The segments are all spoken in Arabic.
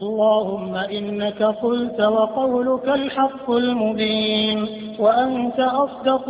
اللهم إنك قلت وقولك الحق المبين، وأنت أصدق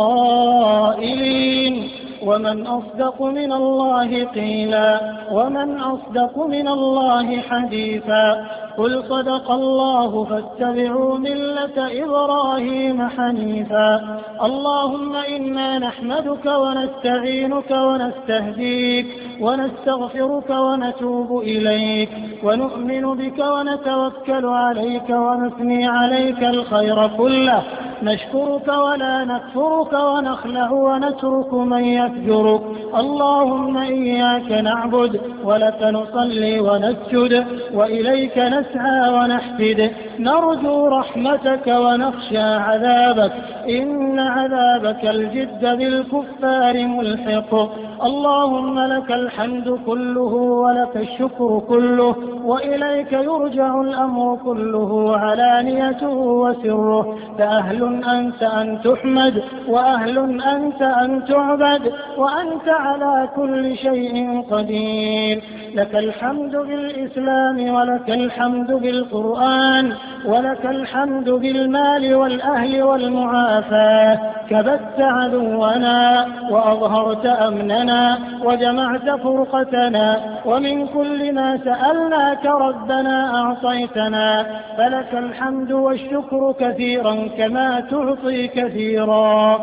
القائلين، ومن أصدق من الله قيلا، ومن أصدق من الله حديثا. قل صدق الله فاتبعوا ملة إبراهيم حنيفا. اللهم إنا نحمدك ونستعينك ونستهديك ونستغفرك ونتوب إليك، ونؤمن بك ونتوكل عليك ونثني عليك الخير كله، نشكرك ولا نكفرك ونخلع ونترك من يفجرك. اللهم إياك نعبد ولك نصلي ونسجد وإليك نسعى ونحفد، نرجو رحمتك ونخشى عذابك، إن عذابك الجد بالكفار ملحق. اللهم لك الحمد كله ولك الشكر كله، وإليك يرجع الأمر كله علانيته وسره، فأهل أنت أن تحمد، وأهل أنت أن تعبد، وأنت على كل شيء قدير. لك الحمد بالإسلام، ولك الحمد بالقرآن، ولك الحمد بالمال والأهل والمعافاة. كبت عدونا وأظهرت أمننا وجمعت فرقتنا، ومن كل ما سألناك ربنا أعطيتنا، فلك الحمد والشكر كثيرا كما تعطي كثيرا.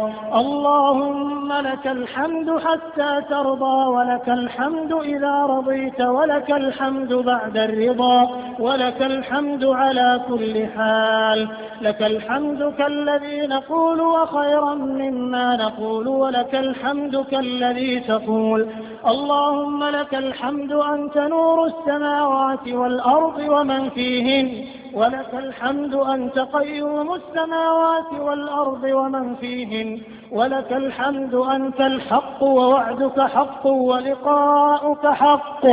اللهم لك الحمد حتى ترضى، ولك الحمد إذا رضيت، ولك الحمد بعد الرضا، ولك الحمد على كل حال. لك الحمد كالذي نقول وخيرا مما نقول، ولك الحمد كالذي تقول. اللهم لك الحمد أنت نور السماوات والأرض ومن فيهن، ولك الحمد أنت قيوم السماوات والأرض ومن فيهن، ولك الحمد أنت الحق ووعدك حق ولقاؤك حق،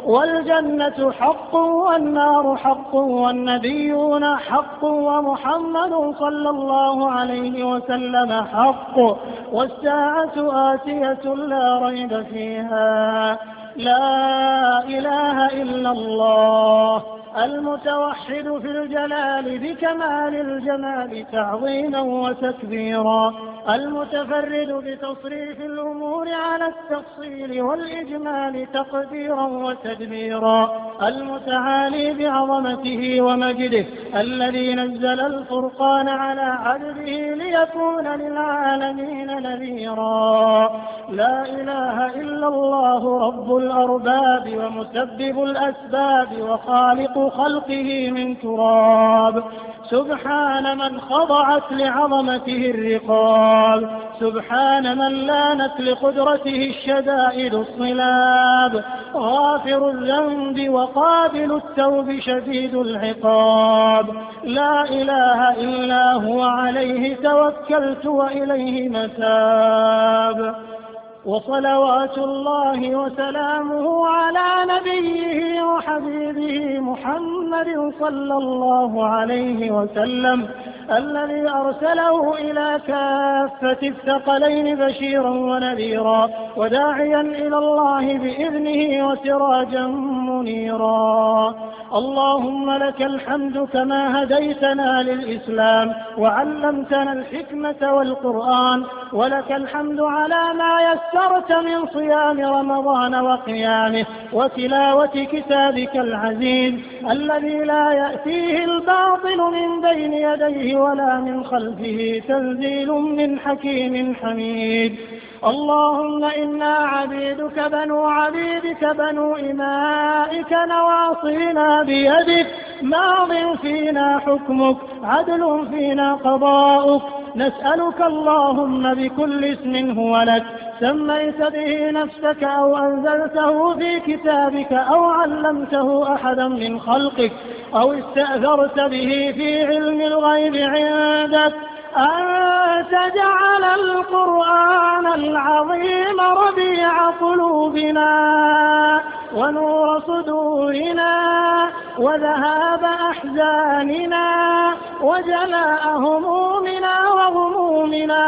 والجنة حق والنار حق والنبيون حق ومحمد صلى الله عليه وسلم حق، والساعة آتية لا ريب فيها. لا إله إلا الله المتوحد في الجلال بكمال الجمال تعظيما وتكبيرا، المتفرد بتصريف الأمور على التفصيل والإجمال تقديرا وتدبيرا، المتعالي بعظمته ومجده، الذي نزل الفرقان على عبده ليكون للعالمين نذيرا. لا إله إلا الله رب الأرباب ومسبب الأسباب وخالق خلقه من تراب، سبحان من خضعت لعظمته الرقاب، سبحان من لانت لقدرته الشدائد الصلاب، غافر الذنب وقابل التوب شديد العقاب. لا إله إلا هو عليه توكلت وإليه متاب. وصلوات الله وسلامه على نبيه وحبيبه محمد صلى الله عليه وسلم، الذي أرسله إلى كافة الثقلين بشيرا ونذيرا، وداعيا إلى الله بإذنه وسراجا منيرا. اللهم لك الحمد كما هديتنا للإسلام وعلمتنا الحكمة والقرآن، ولك الحمد على ما يسرت من صيام رمضان وقيامه وتلاوة كتابك العزيز، الذي لا يأتيه الباطل من بين يديه ولا من خلفه، تنزيل من حكيم حميد. اللهم إنا عبيدك بنو عبيدك بنو إمائك، نواصينا بيدك، ماض فينا حكمك، عدل فينا قضاؤك. نسألك اللهم بكل اسم هو لك سميت به نفسك أو أنزلته في كتابك أو علمته أحدا من خلقك أو استأثرت به في علم الغيب عندك، أن تجعل القرآن العظيم ربيع قلوبنا ونور صدورنا وذهاب أحزاننا وجلاء همومنا وغمومنا،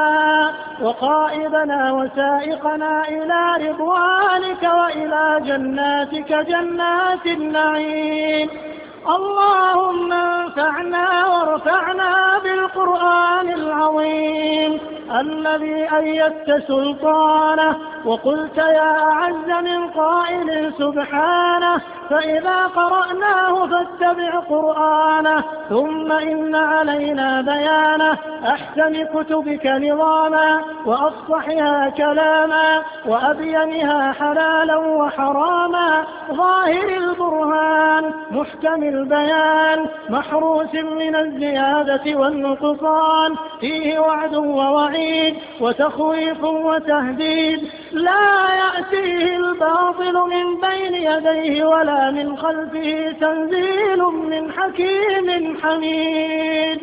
وقائدنا وسائقنا إلى رضوانك وإلى جناتك جنات النعيم. اللهم انفعنا وارفعنا بالقرآن العظيم الذي أيدت سلطانه وقلت يا أعز من قائل سبحانه فإذا قرأناه فاتبع قرآنه ثم إن علينا بيانه أحسن كتبك نظاما وأفصحها كلاما وأبينها حلالا وحراما ظاهر البرهان محكم البيان محروس من الزيادة والنقصان فيه وعد ووعيد وتخويف وتهديد لا يأتيه الباطل من بين يديه ولا من خلفه تنزيل من حكيم حميد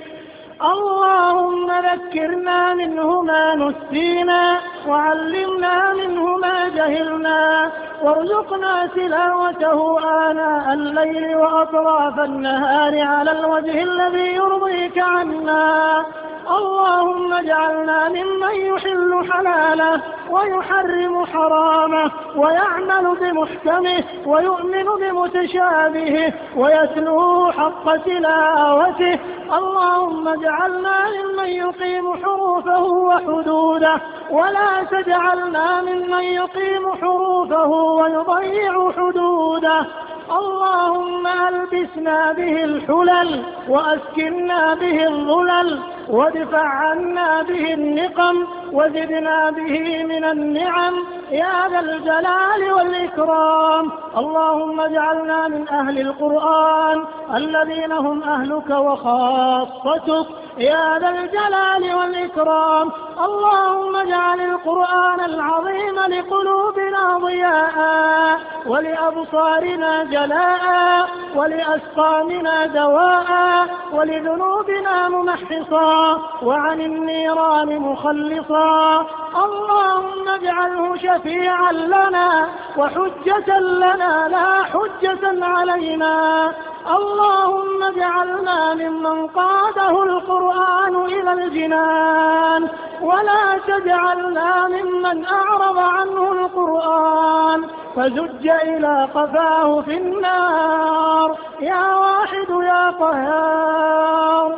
اللهم ذكرنا منه ما نسينا وعلمنا منه ما جهلنا وارزقنا تلاوته آناء الليل وأطراف النهار على الوجه الذي يرضيك عنا اللهم اجعلنا ممن يحل حلاله ويحرم حرامه ويعمل بمحكمه ويؤمن بمتشابهه ويتلوه حق تلاوته اللهم اجعلنا ممن يقيم حروفه وحدوده ولا تجعلنا ممن يقيم حروفه ويضيع حدوده اللهم ألبسنا به الحلل وأسكننا به الظلل وادفع عنا به النقم وزدنا به من النعم يا ذا الجلال والإكرام اللهم اجعلنا من أهل القرآن الذين هم أهلك وخاصتك يا ذا الجلال والإكرام اللهم اجعل القرآن العظيم لقلوبنا ضياء ولأبصارنا جلاء ولأسقامنا دواء ولذنوبنا ممحصا وعن النيران مخلصا اللهم اجعله شفيعا لنا وحجة لنا لا حجة علينا اللهم اجعلنا ممن قاده القرآن إلى الجنان ولا تجعلنا ممن أعرض عنه القرآن فزج إلى قفاه في النار يا واحد يا قهار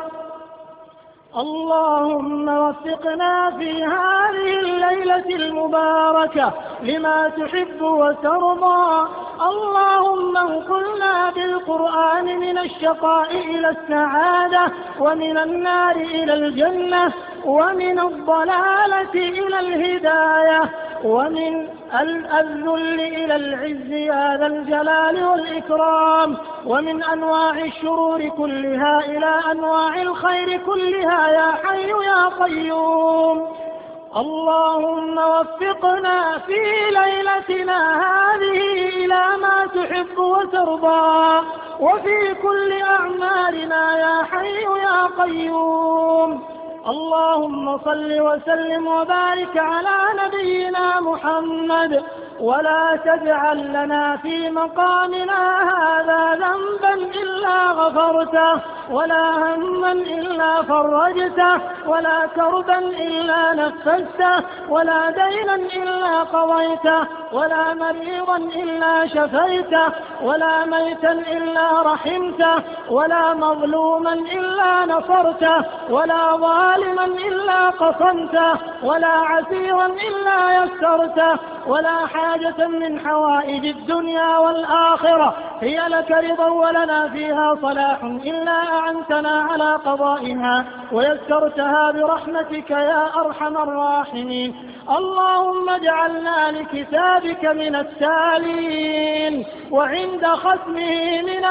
اللهم وفقنا في هذه الليلة المباركة لما تحب وترضى اللهم انقلنا بالقرآن من الشقاء إلى السعادة ومن النار إلى الجنة ومن الضلالة إلى الهداية ومن الذل إلى العز يا ذا الجلال والإكرام ومن أنواع الشرور كلها إلى أنواع الخير كلها يا حي يا قيوم اللهم وفقنا في ليلتنا هذه إلى ما تحب وترضى وفي كل أعمالنا يا حي يا قيوم اللهم صل وسلم وبارك على نبينا محمد ولا تجعل لنا في مقامنا هذا ذنبا إلا غفرته ولا هما إلا فرجته ولا كربا إلا نفسته ولا دينا إلا قضيته ولا مريضا إلا شفيته ولا ميتا إلا رحمته ولا مظلوما إلا نصرته ولا ظالما إلا قصمته ولا عسيرا إلا يسرته ولا حاجة من حوائج الدنيا والآخرة هي لك رضا ولنا فيها صلاح إلا أعنتنا على قضائها ويسرتها برحمتك يا أرحم الراحمين اللهم اجعلنا لكتابك من التالين وعند ختمه من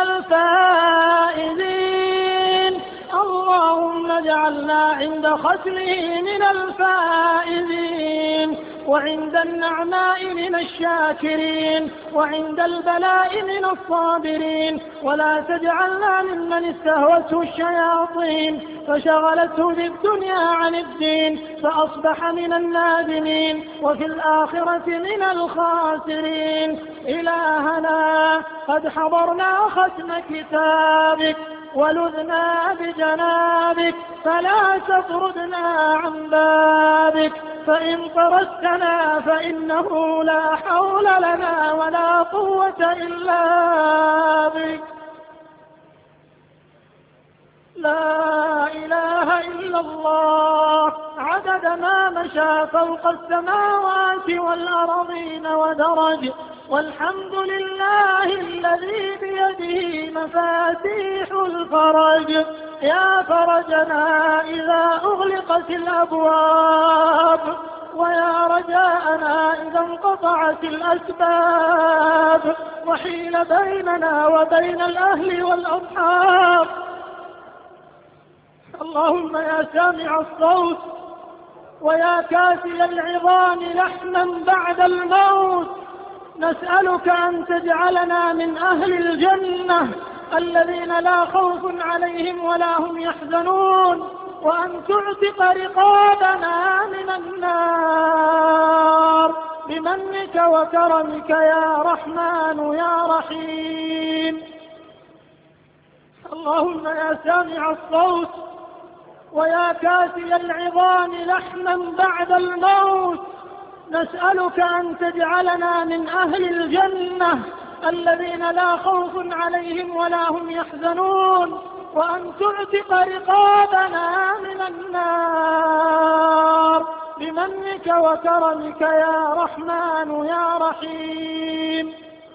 الفائزين اللهم اجعلنا عند ختمه من الفائزين وعند النعماء من الشاكرين وعند البلاء من الصابرين ولا تجعلنا ممن استهوته الشياطين فشغلته بالدنيا عن الدين فأصبح من النادمين وفي الآخرة من الخاسرين إلهنا قد حضرنا ختم كتابك ولذنا بجنابك فلا تطردنا عن بابك فإن طردتنا فإنه لا حول لنا ولا قوة إلا بك لا إله إلا الله عدد ما مشى فوق السماوات والأرضين ودرج. والحمد لله الذي بيده مفاتيح الفرج. يا فرجنا إذا أغلقت الأبواب، ويا رجاءنا إذا انقطعت الأسباب، وحيل بيننا وبين الأهل والأصحاب. اللهم يا سامع الصوت ويا كاسي العظام لحما بعد الموت، نسألك أن تجعلنا من أهل الجنة الذين لا خوف عليهم ولا هم يحزنون، وأن تعتق رقابنا من النار بمنك وكرمك يا رحمن يا رحيم. اللهم يا سامع الصوت ويا كاسي العظام لحما بعد الموت، نسألك أن تجعلنا من أهل الجنة الذين لا خوف عليهم ولا هم يحزنون، وأن تعتق رقابنا من النار بمنك وكرمك يا رحمن يا رحيم.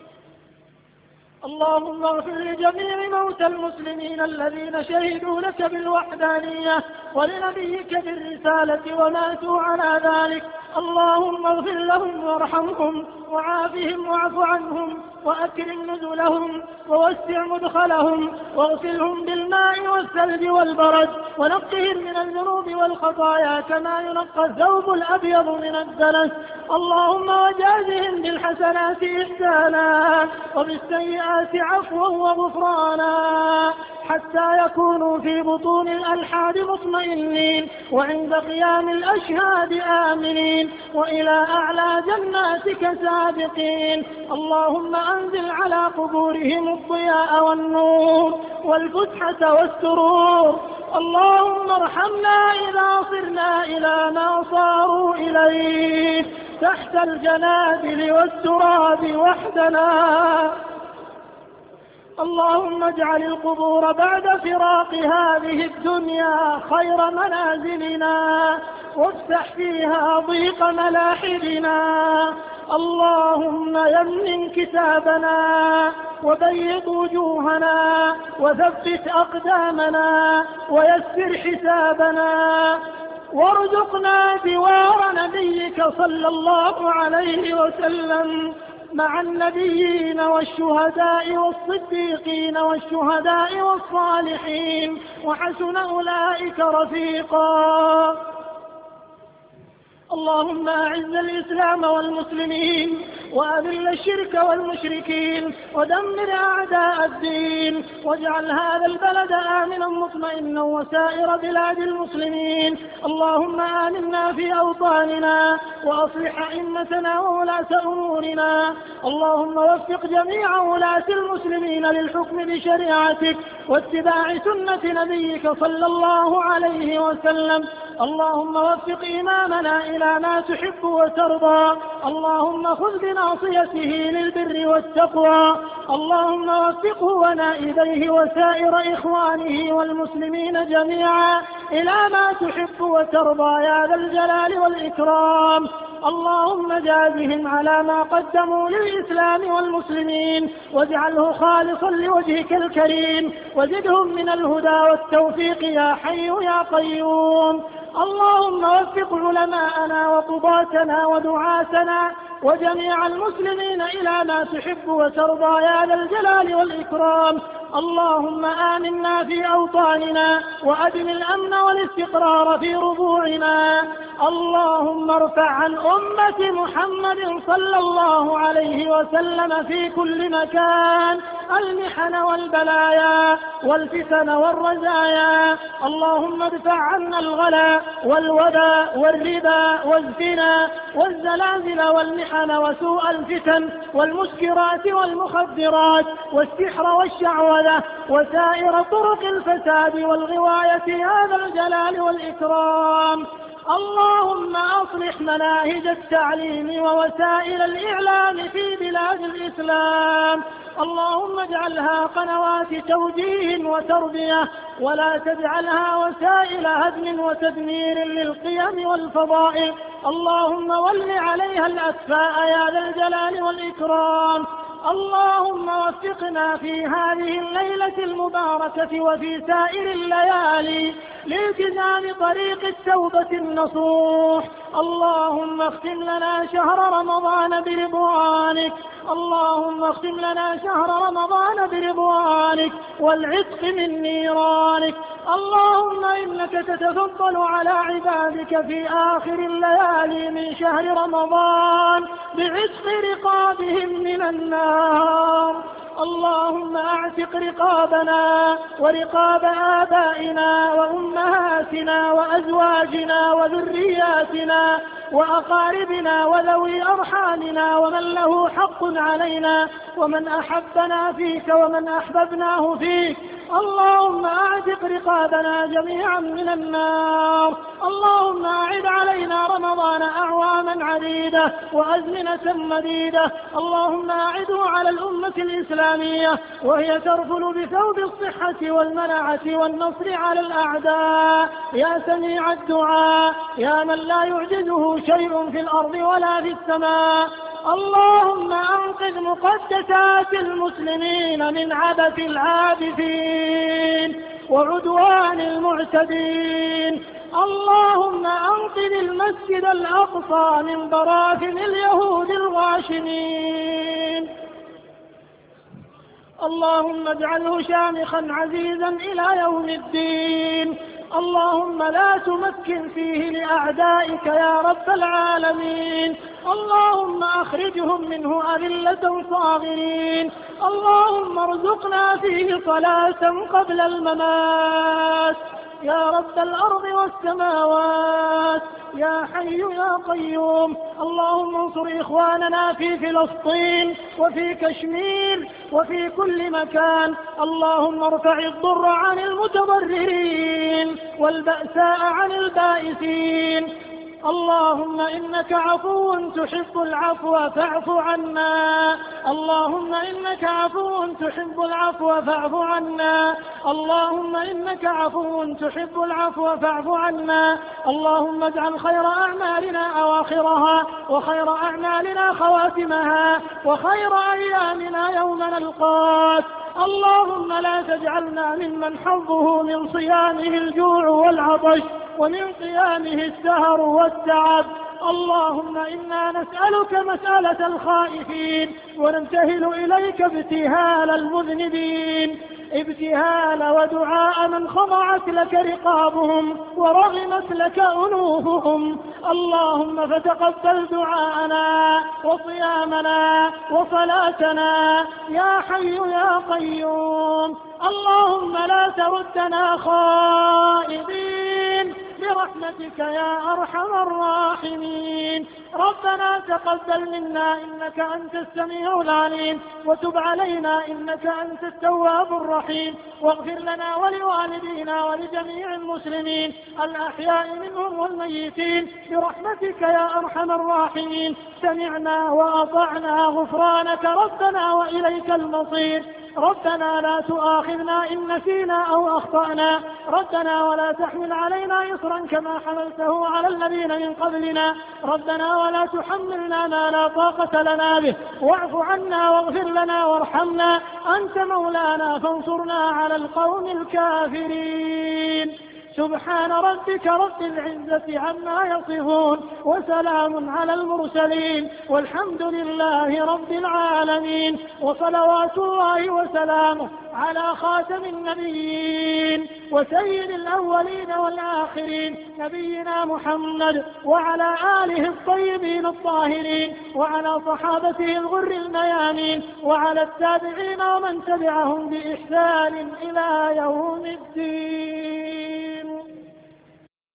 اللهم اغفر لجميع موتى المسلمين الذين شهدوا لك بالوحدانية ولنبيك بالرسالة وماتوا على ذلك. اللهم اغفر لهم وارحمهم وعافهم واعف عنهم وأكرم نزلهم ووسع مدخلهم واغسلهم بالماء والثلج والبرد ونقهم من الذنوب والخطايا كما ينقى الثوب الأبيض من الدنس. اللهم وجازهم بالحسنات إحسانا وبالسيئات عفوا وغفرانا حتى يكونوا في بطون الألحاد مطمئنين وعند قيام الأشهاد آمنين وإلى أعلى جناتك سابقين. اللهم أنزل على قبورهم الضياء والنور والفتحة والسرور. اللهم ارحمنا إذا صرنا إلى ما صاروا إليه تحت الجنادل والتراب وحدنا. اللهم اجعل القبور بعد فراق هذه الدنيا خير منازلنا وافتح فيها ضيق ملاحدنا. اللهم يمن كتابنا وبيض وجوهنا وثبت أقدامنا ويسر حسابنا وارزقنا جوار نبيك صلى الله عليه وسلم مع النبيين والشهداء والصديقين والشهداء والصالحين وحسن أولئك رفيقا. اللهم أعز الإسلام والمسلمين وأذل الشرك والمشركين ودمر أعداء الدين واجعل هذا البلد آمنا مطمئنا وسائر بلاد المسلمين. اللهم آمنا في أوطاننا وأصلح أئمتنا وولاة أمورنا. اللهم وفق جميع ولاة المسلمين للحكم بشريعتك واتباع سنة نبيك صلى الله عليه وسلم. اللهم وفق إمامنا إلى ما تحب وترضى. اللهم خذ بناصيته للبر والتقوى. اللهم وفقه ونائبيه وسائر إخوانه والمسلمين جميعا إلى ما تحب وترضى يا ذا الجلال والإكرام. اللهم جازهم على ما قدموا للإسلام والمسلمين واجعله خالصا لوجهك الكريم وزدهم من الهدى والتوفيق يا حي يا قيوم. اللهم وفق علماءنا وقضاتنا ودعاتنا وجميع المسلمين إلى ما تحب وترضى يا ذا الجلال والإكرام. اللهم آمنا في أوطاننا وأدم الأمن والاستقرار في ربوعنا. اللهم ارفع عن أمة محمد صلى الله عليه وسلم في كل مكان المحن والبلايا والفتن والرزايا. اللهم ادفع عنا الغلا والوباء والربا والزنا والزلازل والمحن وسوء الفتن والمسكرات والمخدرات والسحر والشعوذة وسائر طرق الفساد والغواية يا ذا الجلال والإكرام. اللهم أصلح مناهج التعليم ووسائل الإعلام في بلاد الإسلام. اللهم اجعلها قنوات توجيه وتربية، ولا تجعلها وسائل هدم وتدمير للقيم والفضائل. اللهم ول عليها الأكفاء يا ذا الجلال والإكرام. اللهم وفقنا في هذه الليلة المباركة وفي سائر الليالي لالتزام طريق التوبة النصوح. اللهم اختم لنا شهر رمضان برضوانك. اللهم اختم لنا شهر رمضان برضوانك والعتق من نيرانك. اللهم إنك تتفضل على عبادك في آخر الليالي من شهر رمضان بعتق رقابهم من النار. اللهم أعتق رقابنا ورقاب آبائنا وأمهاتنا وأزواجنا وذرياتنا وأقاربنا وذوي أرحامنا ومن له حق علينا ومن أحبنا فيك ومن أحببناه فيك. اللهم أعتق رقابنا جميعا من النار. اللهم أعد علينا رمضان أعواما عديدة وأزمنة مديدة. اللهم أعده على الأمة الإسلامية وهي ترفل بثوب الصحة والمنعة والنصر على الأعداء. يا سميع الدعاء، يا من لا يعجزه شيء في الأرض ولا في السماء. اللهم أنقذ مقدسات المسلمين من عبث العابثين وعدوان المعتدين. اللهم أنقذ المسجد الأقصى من براثن اليهود الغاشمين. اللهم اجعله شامخا عزيزا إلى يوم الدين. اللهم لا تمكن فيه لأعدائك يا رب العالمين. اللهم أخرجهم منه أذلة صاغرين. اللهم ارزقنا فيه صلاة قبل الممات يا رب الأرض والسماوات يا حي يا قيوم. اللهم انصر إخواننا في فلسطين وفي كشمير وفي كل مكان. اللهم ارفع الضر عن المتضررين والبأساء عن البائسين. اللهم إنك عفو تحب العفو فاعف عنا. اللهم إنك عفو تحب العفو فاعف عنا. اللهم إنك عفو تحب العفو فاعف عنا. اللهم اجعل خير أعمالنا أواخرها وخير أعمالنا خواتمها وخير أيامنا يوم نلقاك. اللهم لا تجعلنا ممن حظه من صيامه الجوع والعطش ومن قيامه السهر والتعب. اللهم إنا نسألك مسألة الخائفين ونبتهل إليك ابتهال المذنبين، ابتهال ودعاء من خضعت لك رقابهم ورغمت لك أنوفهم. اللهم فتقبل دعاءنا وصيامنا وصلاتنا يا حي يا قيوم. اللهم لا تردنا خائبين برحمتك يا أرحم الراحمين. ربنا تقبل منا إنك أنت السميع العليم وتب علينا إنك أنت التواب الرحيم. واغفر لنا ولوالدينا ولجميع المسلمين الأحياء منهم والميتين برحمتك يا أرحم الراحمين. سمعنا وأطعنا غفرانك ربنا وإليك المصير. ربنا لا تؤاخذنا إن نسينا أو أخطأنا. ربنا ولا تحمل علينا إصرا كما حملته على الذين من قبلنا. ربنا ولا تحملنا ما لا طاقة لنا به. واعف عنا واغفر لنا وارحمنا أنت مولانا فانصرنا على القوم الكافرين. سبحان ربك رب العزة عما يصفون وسلام على المرسلين والحمد لله رب العالمين. وصلوات الله وسلامه على خاتم النبيين وسيد الأولين والآخرين نبينا محمد وعلى آله الطيبين الطاهرين وعلى صحابته الغر الميامين وعلى التابعين ومن تبعهم بإحسان إلى يوم الدين.